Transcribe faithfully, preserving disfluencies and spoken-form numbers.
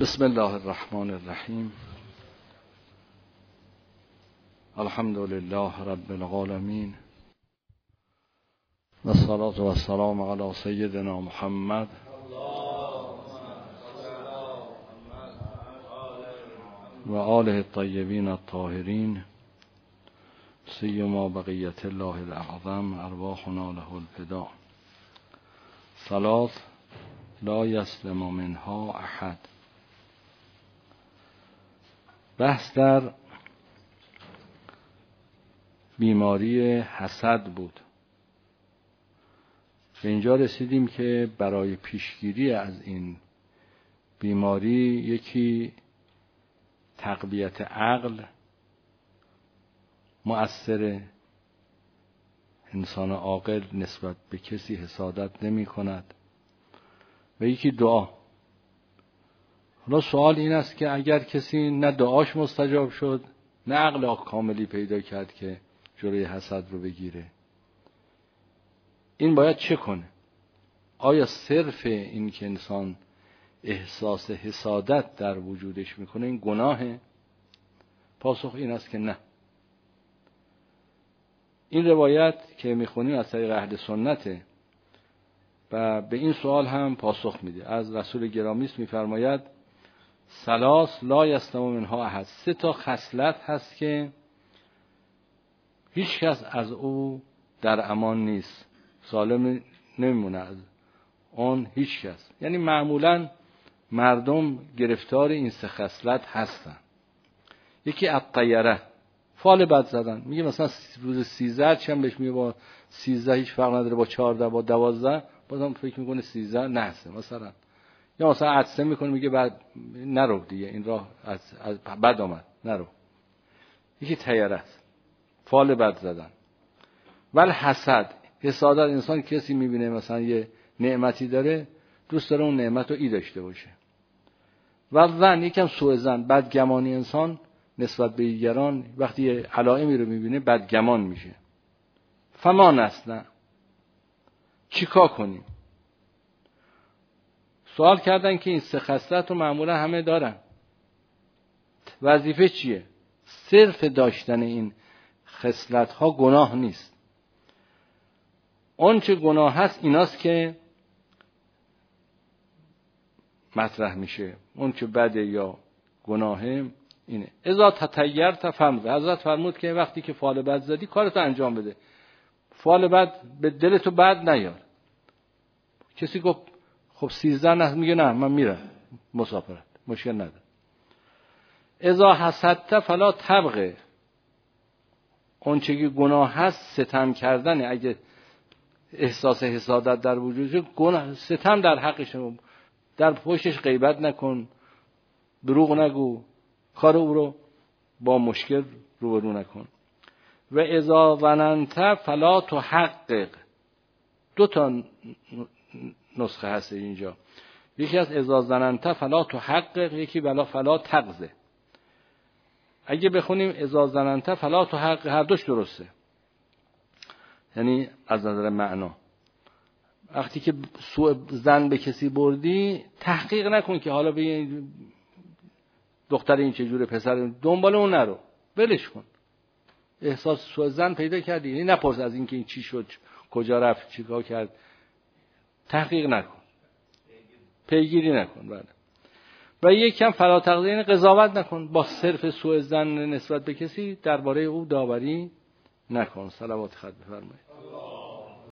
بسم الله الرحمن الرحیم. الحمد لله رب العالمین و الصلاة و السلام علی سیدنا محمد و آله الطیبین الطاهرین سیما بقیت الله الاعظم ارواحنا له الفدا. ثلاث لا یسلم منها احد. بحث در بیماری حسد بود. به اینجا رسیدیم که برای پیشگیری از این بیماری یکی تقویت عقل مؤثر. انسان عاقل نسبت به کسی حسادت نمی کند. و یکی دعا. حالا سوال این است که اگر کسی نه دعاش مستجاب شد نه عقل کاملی پیدا کرد که جلوی حسد رو بگیره، این باید چه کنه؟ آیا صرف این که انسان احساس حسادت در وجودش میکنه این گناهه؟ پاسخ این است که نه. این روایت که میخونیم از طریق اهل سنته و به این سوال هم پاسخ میده. از رسول گرامی است میفرماید ثلاث لا یسلم منها احد. سه تا خصلت هست که هیچ کس از او در امان نیست، سالم نمیمونه از اون هیچ کس. یعنی معمولا مردم گرفتار این سه خصلت هستن. یکی الطیره، فال بد زدن. میگه مثلا روز سیزده چند بهش میگه با سیزده هیچ فرق نداره، با چهارده با دوازده بازم فکر میکنه سیزده نحسه مثلا. یا مثلا عطسه میکنه میگه بعد نرو دیگه، این راه از, از بد آمد نرو. یکی طیره است، فال بد زدن. ول حسد، حسادت. انسان کسی میبینه مثلا یه نعمتی داره دوست داره اون نعمت رو ای داشته باشه. و ظن، یکم سوء ظن، بدگمانی. انسان نسبت به دیگران وقتی یه علائمی رو میبینه بدگمان میشه. فما نسنا، چیکار کنیم؟ سوال کردن که این سه خصلت رو معمولا همه دارن، وظیفه چیه؟ صرف داشتن این خصلت ها گناه نیست. اون چه گناه هست ایناست که مطرح میشه. اون چه بده یا گناهه اینه. اذا تطیرت فمض. حضرت فرمود که وقتی که فال بد زدی کارتو انجام بده. فال بد به دلتو بد نیار. کسی گفت خب سیزده نه، میگه نه من میرم مسافرت، مشکل نداره. اذا حسدت فلا تبغ. اون چه که گناه هست ستم کردن. اگه احساس حسادت در وجودش، گناه ستم در حقش، در پشتش غیبت نکن، دروغ نگو، کار او رو با مشکل روبرو نکن. و اذا ظننت فلا تحقق. دو تا نسخه هست اینجا. یکی از اذا ظننت فلا تحقق، یکی بلا فلا تغض. اگه بخونیم اذا ظننت فلا تحقق هر دوش درسته، یعنی از نظر معنا. وقتی که سوء ظن به کسی بردی تحقیق نکن که حالا به دختر این چجوره، پسر دنبال اون نرو، ولش کن. احساس سوء ظن پیدا کردی، یعنی نپرس از این که این چی شد، کجا رفت، چیکار کرد. تحقیق نکن، پیگیری نکن. بله. و یک کم فلا تغض، یعنی قضاوت نکن. با صرف سوء ظن نسبت به کسی درباره او داوری نکن. صلوات خود بفرمایید.